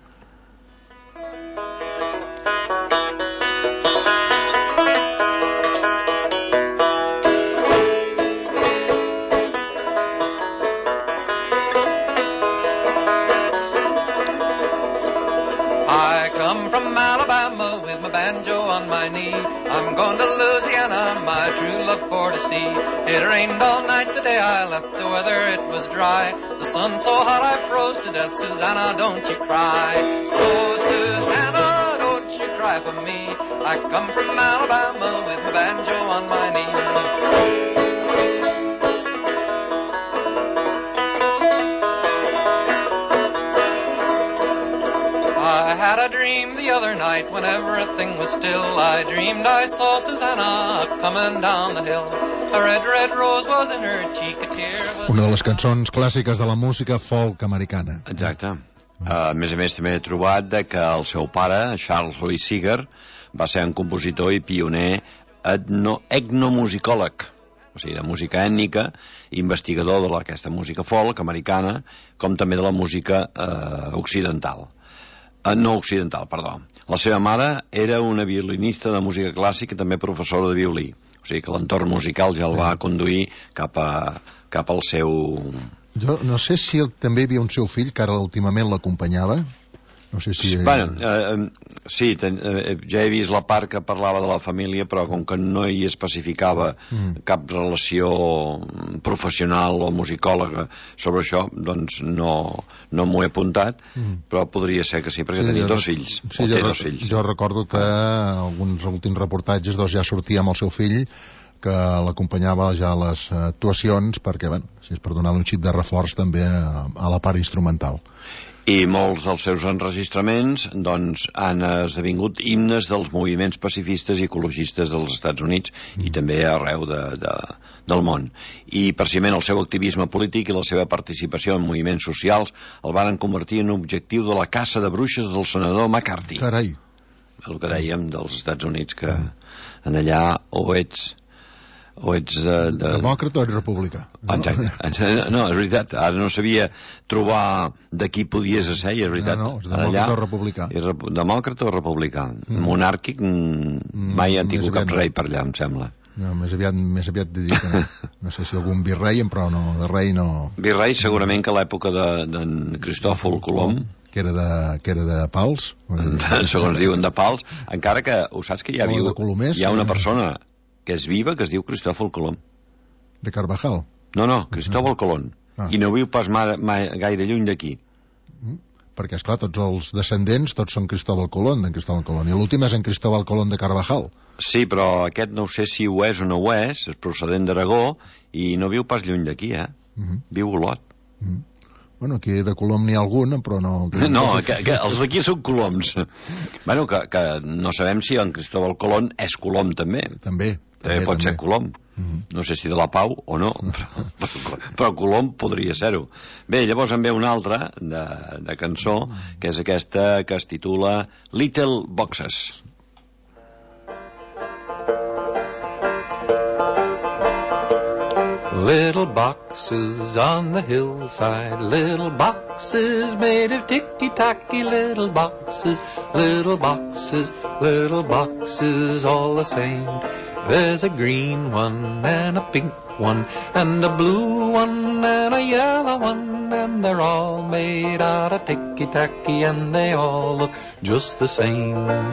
I come from Alabama with my banjo on my knee. I'm going to Louisiana, my true love for to see. It rained all night the day I left, the weather it was dry. The sun so hot I froze to death. Susanna, don't you cry. Oh, Susanna, don't you cry for me. I come from Alabama with my banjo on my knee. I had a dream the other night when everything was still. I dreamed I saw Susanna coming down the hill. A red, red rose was in her cheek, a tear was... Una de les cançons clàssiques de la música folk americana. Exacte. A més, també he trobat que el seu pare, Charles Louis Seeger, va ser un compositor i pioner etnomusicòleg, o sigui, de música ètnica, investigador d'aquesta música folk americana, com també de la música occidental. No occidental, perdó. La seva mare era una violinista de música clàssica i també professora de violí. O sigui que l'entorn musical ja el va conduir cap al seu... Jo no sé si també hi havia un seu fill que ara últimament l'acompanyava. No sé si... Sí, ja he vist la part que parlava de la família, però com que no hi especificava cap relació professional o musicòloga sobre això, doncs no m'ho he apuntat, però podria ser que sí, perquè tenia dos fills. Sí, jo recordo que alguns últims reportatges ja sortia amb el seu fill, que l'acompanyava ja a les actuacions, perquè, si és per donar-li un xic de reforç també a la part instrumental. I molts dels seus enregistraments han esdevingut himnes dels moviments pacifistes i ecologistes dels Estats Units i també arreu del món. I precisament el seu activisme polític i la seva participació en moviments socials el van convertir en objectiu de la caça de bruixes del senador McCarthy. Carai! El que dèiem dels Estats Units, que en allà o ets demòcrata o ets republicà. Exacte. No, és veritat, ara no sabia trobar de qui podies ser, i és veritat. No, és demòcrata o republicà. Demòcrata o republicà. Monàrquic mai han tingut cap rei per allà, em sembla. No, més aviat de dir que no. No sé si algun virrei, però no, de rei no. Virrei segurament que a l'època d'en Cristòfol Colom, que era de Pals. Segons diuen de Pals, encara que ho saps que hi ha una persona que és viva que es diu Cristòfol Colom. De Carvajal? No, Cristóbal Colón. I no viu pas gaire lluny d'aquí. Perquè, esclar, tots els descendents, tots són Cristóbal Colón, d'en Cristóbal Colón. I l'últim és en Cristóbal Colón de Carvajal. Sí, però aquest no sé si ho és o no ho és procedent d'Aragó, i no viu pas lluny d'aquí, Viu a Olot. Bueno, aquí de Colom n'hi ha algun, però no... No, que els d'aquí són coloms. Bueno, que no sabem si en Cristóbal Colón és Colom, també. També pot ser Colom. No sé si de la Pau o no, però Colom podria ser-ho. Bé, llavors en ve una altra de cançó, que és aquesta que es titula Little Boxes. Little boxes on the hillside, little boxes made of ticky-tacky, little boxes, little boxes, little boxes all the same. There's a green one and a pink one and a blue one and a yellow one, and they're all made out of ticky-tacky and they all look just the same.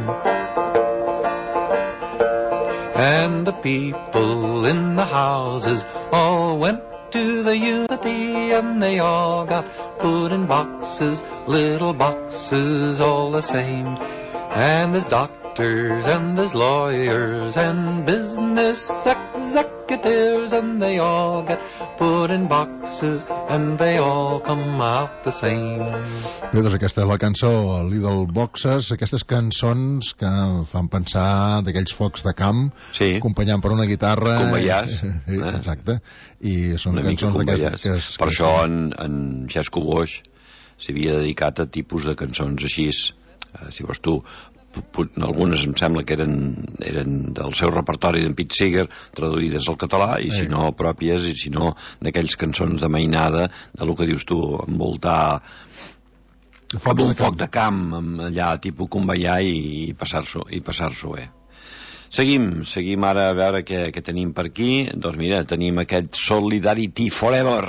And the people in the houses all went to the unity, and they all got put in boxes, little boxes all the same. And there's doctors and there's lawyers and business executives, and they all get put in boxes and they all come out the same. Bé, doncs aquesta és la cançó Little Boxes, aquestes cançons que fan pensar d'aquells focs de camp, acompanyant per una guitarra. Cumballàs. Exacte. I són cançons d'aquestes... Per això en Xesco Boix s'havia dedicat a tipus de cançons així. Si vols tu, algunes em sembla que eren del seu repertori d'en Pete Seeger, traduïdes al català, i si no pròpies, i si no d'aquells cançons de mainada, de lo que dius tu, envoltar amb un foc de camp, allà tipus Cumballà, i passar-s'ho bé. Seguim ara a veure què tenim per aquí. Doncs mira, tenim aquest Solidarity Forever.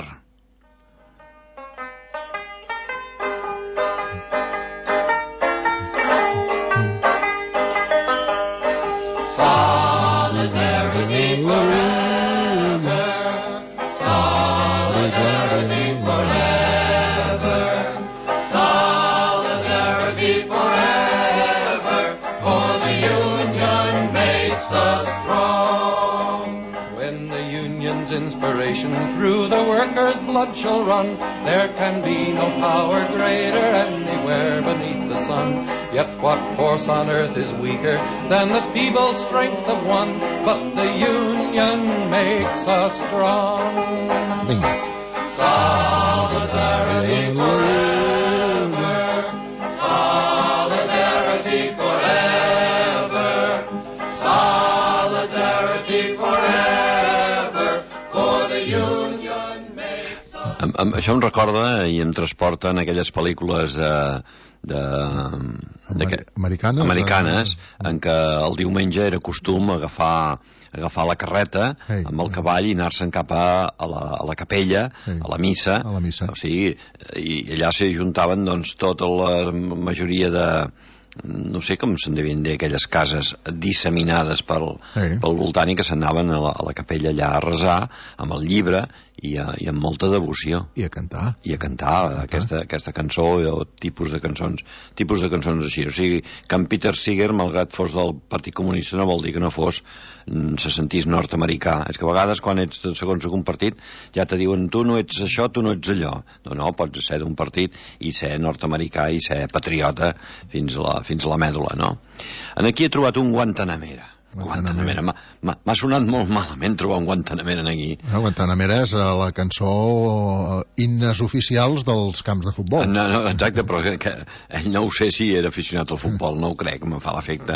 Inspiration through the workers' blood shall run. There can be no power greater anywhere beneath the sun. Yet what force on earth is weaker than the feeble strength of one? But the union makes us strong. Solidarity forever, solidarity forever, solidarity forever. Això em recorda i em transporta en aquelles pel·lícules americanes en què el diumenge era costum agafar la carreta amb el cavall i anar-se'n cap a la capella, a la missa. O sigui, i allà s'hi juntaven doncs tota la majoria de... no sé com se'n devien dir aquelles cases disseminades pel voltant, i que s'anaven a la capella allà a resar amb el llibre i amb molta devoció. I a cantar. Aquesta cançó o tipus de cançons així. O sigui, que en Peter Seeger, malgrat fos del Partit Comunista, no vol dir que no se sentís nord-americà. És que a vegades quan ets segons un partit ja te diuen tu no ets això, tu no ets allò. No, pots ser d'un partit i ser nord-americà i ser patriota fins a la mèdula, no? Aquí he trobat un Guantanamera. M'ha sonat molt malament trobar un Guantanamera aquí. Guantanamera és la cançó himnes oficials dels camps de futbol. No, exacte, però que ell no ho sé si era aficionat al futbol, no ho crec, em fa l'efecte.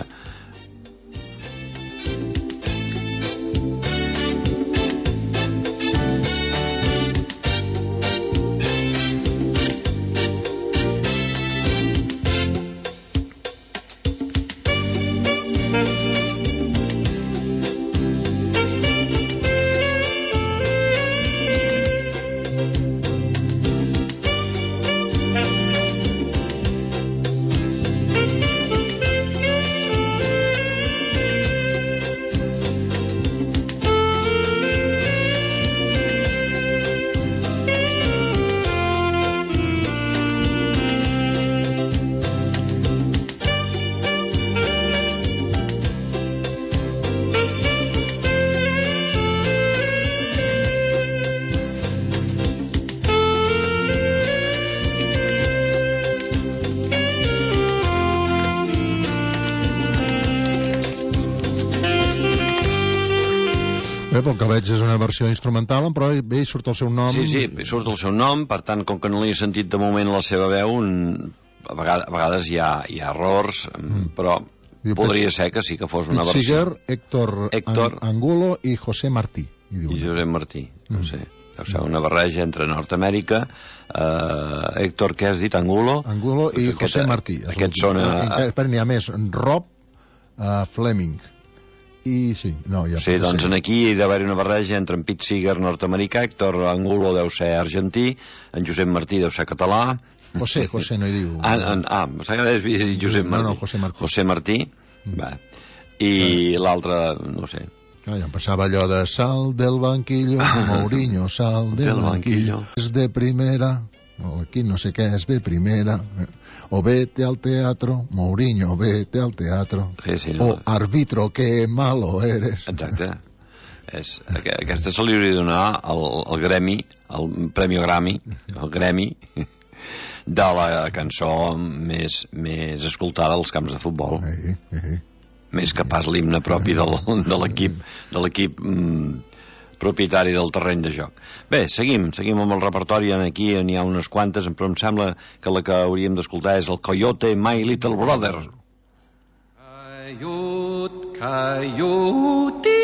Bé, pel que veig és una versió instrumental, però bé, surt el seu nom. Sí, surt el seu nom, per tant, com que no l'he sentit de moment la seva veu, a vegades hi ha errors, però podria ser que sí que fos una versió. Héctor Angulo i José Martí. I José Martí, no sé. Deu ser una barreja entre Nord-Amèrica, Héctor, què has dit? Angulo i José Martí. Aquests són... N'hi ha més, Rob Fleming. I sí, doncs aquí hi ha d'haver una barreja entre en Pete Seeger, nord-americà, Héctor Angulo deu ser argentí, en Josep Martí deu ser català. José no hi diu. S'ha que has dit Josep Martí. No, José Martí. I l'altre, no sé. Ja em passava allò de sal del banquillo, Mourinho, sal del banquillo. És de primera, aquí no sé què és de primera... O vete al teatro, Mourinho, vete al teatro. O arbitro, que malo eres. Exacte. Aquesta se li hauria de donar al Gremi, el Premi Grammy, el Gremi, de la cançó més escoltada als camps de futbol. Més que pas l'himne propi de l'equip propietari del terreny de joc. Bé, seguim amb el repertori. Aquí n'hi ha unes quantes, però em sembla que la que hauríem d'escoltar és el Coyote, My Little Brother. Coyote, coyote,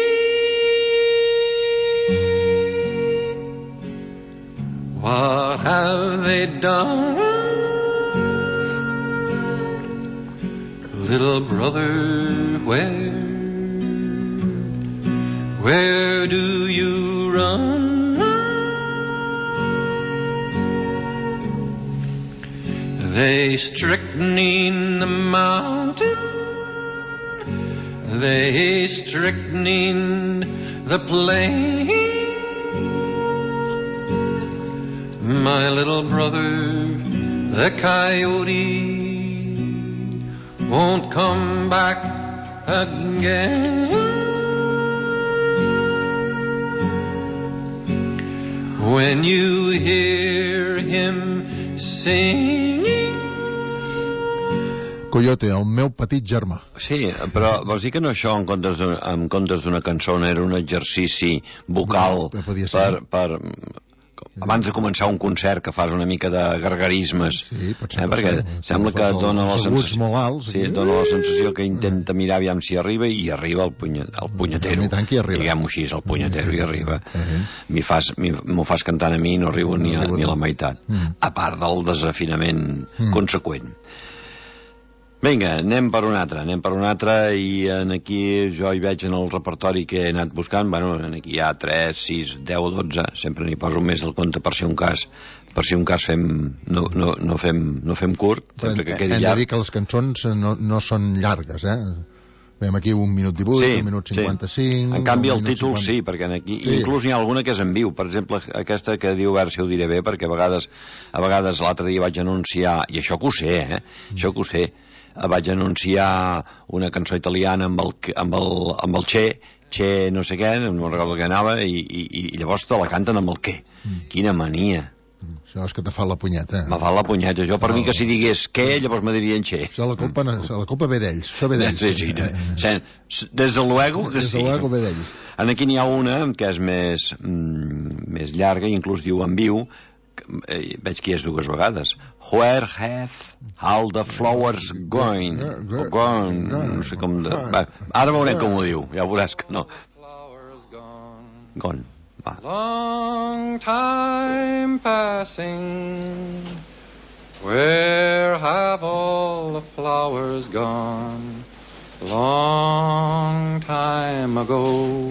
what have they done? Little brother, where do you run? They strychnine the mountain, they strychnine the plain. My little brother, the coyote, won't come back again. When you hear him singing. Coyote, el meu petit germà. Sí, però vols dir que no això en comptes d'una cançó era un exercici vocal per abans de començar un concert que fas una mica de gargarismes, perquè sembla que dona la sensació que intenta mirar aviam si arriba, i arriba el punyetero, diguem-ho així, el punyetero i arriba. M'ho fas cantant a mi i no arribo ni a la meitat, a part del desafinament conseqüent. Vinga, anem per un altre, i aquí jo hi veig en el repertori que he anat buscant, aquí hi ha 3, 6, 10, 12, sempre n'hi poso més del compte per si un cas no fem curt. Hem de dir que les cançons no són llargues, Veiem aquí 1 minut 18, 1 minut 55... En canvi el títol sí, perquè aquí inclús n'hi ha alguna que és en viu. Per exemple, aquesta que diu, a veure si ho diré bé, perquè a vegades l'altre dia vaig anunciar, i això que ho sé, això que ho sé, vaig anunciar una cançó italiana amb el Che no sé què, no recordo què anava, i llavors te la canten amb el què. Quina mania. Això és que te fa la punyeta. Me fa la punyeta. Jo per mi que si digués què, llavors me dirien Che. Això la culpa ve d'ells. Això ve d'ells. Sí. Des de luego que sí. Des de luego ve d'ells. Aquí n'hi ha una que és més llarga, i inclús diu en viu, veig que és 2 vegades. Where have all the flowers gone? No sé com... Ara veurem com ho diu, ja veuràs que no. Gone. Long time passing, where have all the flowers gone? Long time ago,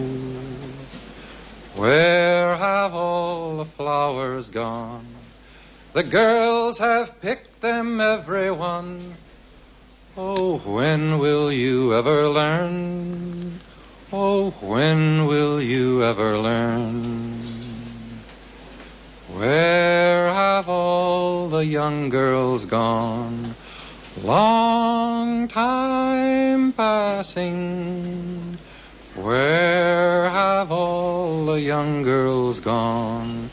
where have all the flowers gone? The girls have picked them, everyone. Oh, when will you ever learn? Oh, when will you ever learn? Where have all the young girls gone? Long time passing. Where have all the young girls gone?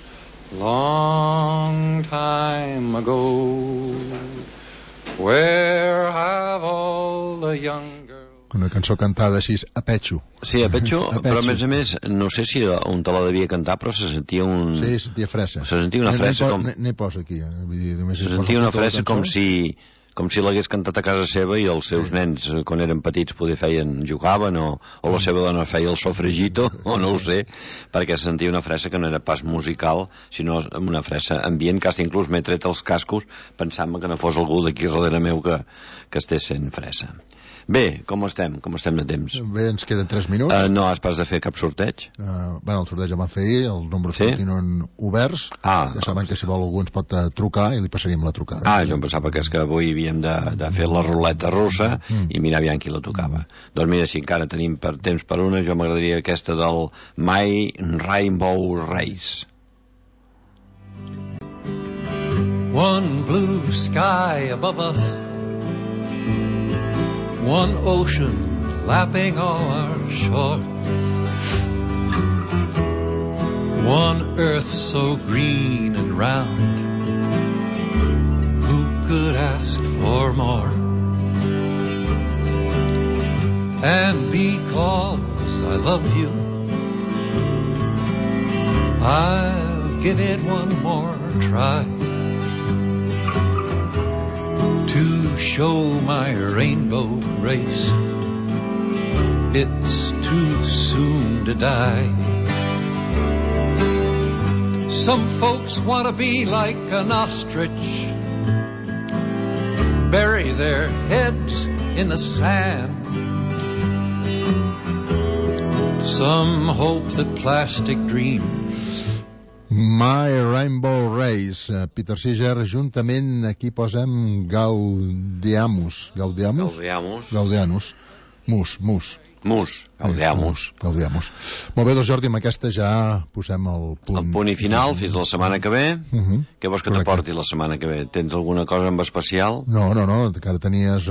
Long time ago. Where have all the young girls... Una cançó cantada així, a petxo. Sí, a petxo, però a més, no sé si on te la devia cantar, però se sentia un... Sí, sentia fressa. Se sentia una fressa com... N'hi posa aquí. Se sentia una fressa com si l'hagués cantat a casa seva i els seus nens, quan eren petits, poder jugaven, o la seva dona feia el sofregito, o no ho sé, perquè se sentia una fressa que no era pas musical, sinó una fressa ambient, que hasta inclús m'he tret els cascos pensant que no fos algú d'aquí darrere meu que estés sent fressa. Bé, com estem? Com estem de temps? Bé, ens queden 3 minuts. No has pas de fer cap sorteig? Bueno, el sorteig el van fer ahir, els números continuen oberts. Ja saben que si vol algú ens pot trucar i li passaríem la trucada. Jo em pensava que és que avui havíem de fer la ruleta russa i mirar aviam qui la tocava. Doncs mira, si encara tenim temps per una, jo m'agradaria aquesta del My Rainbow Race. One blue sky above us, one ocean lapping all our shore, one earth so green and round, who could ask for more? And because I love you, I'll give it one more try, to show my rainbow race. It's too soon to die. Some folks want to be like an ostrich, bury their heads in the sand. Some hope that plastic dreams. My Rainbow Race, Peter Seeger, juntament aquí posem Gaudeamus. Gaudeamus. Molt bé, doncs Jordi, amb aquesta ja posem el punt. El punt i final, fins la setmana que ve. Què vols que t'aporti la setmana que ve? Tens alguna cosa en especial? No, que ara tenies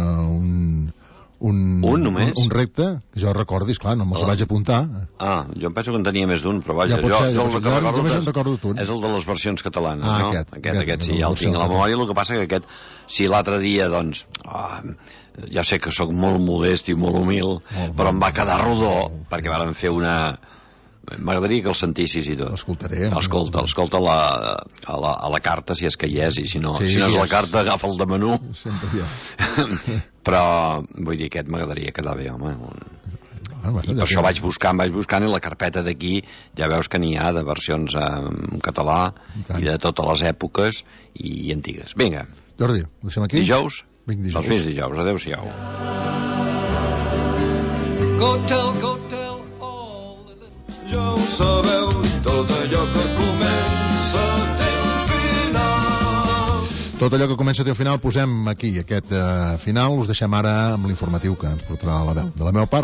un repte, que jo recordi, esclar, no me'ls vaig apuntar. Jo em penso que en tenia més d'un, però vaja, jo només en recordo un. És el de les versions catalanes, no? Aquest sí, ja el tinc a la memòria, el que passa que aquest, si l'altre dia, doncs, ja sé que sóc molt modest i molt humil, però em va quedar rodó, perquè vàrem fer una... M'agradaria que el sentissis i tot. L'escoltaré. Escolta a la carta, si és que hi és, i si no és la carta, agafa el de menú. Sempre hi ha. Però, vull dir, aquest m'agradaria quedar bé, home. I per això vaig buscant, i la carpeta d'aquí ja veus que n'hi ha de versions en català i de totes les èpoques i antigues. Vinga. Jordi, ho deixem aquí? Dijous? Els fins dijous. Adéu-siau. Go tell. Ja ho sabeu, tot allò que comença té un final. Tot allò que comença té un final, posem aquí aquest final. Us deixem ara amb l'informatiu que ens portarà la veu. De la meva part,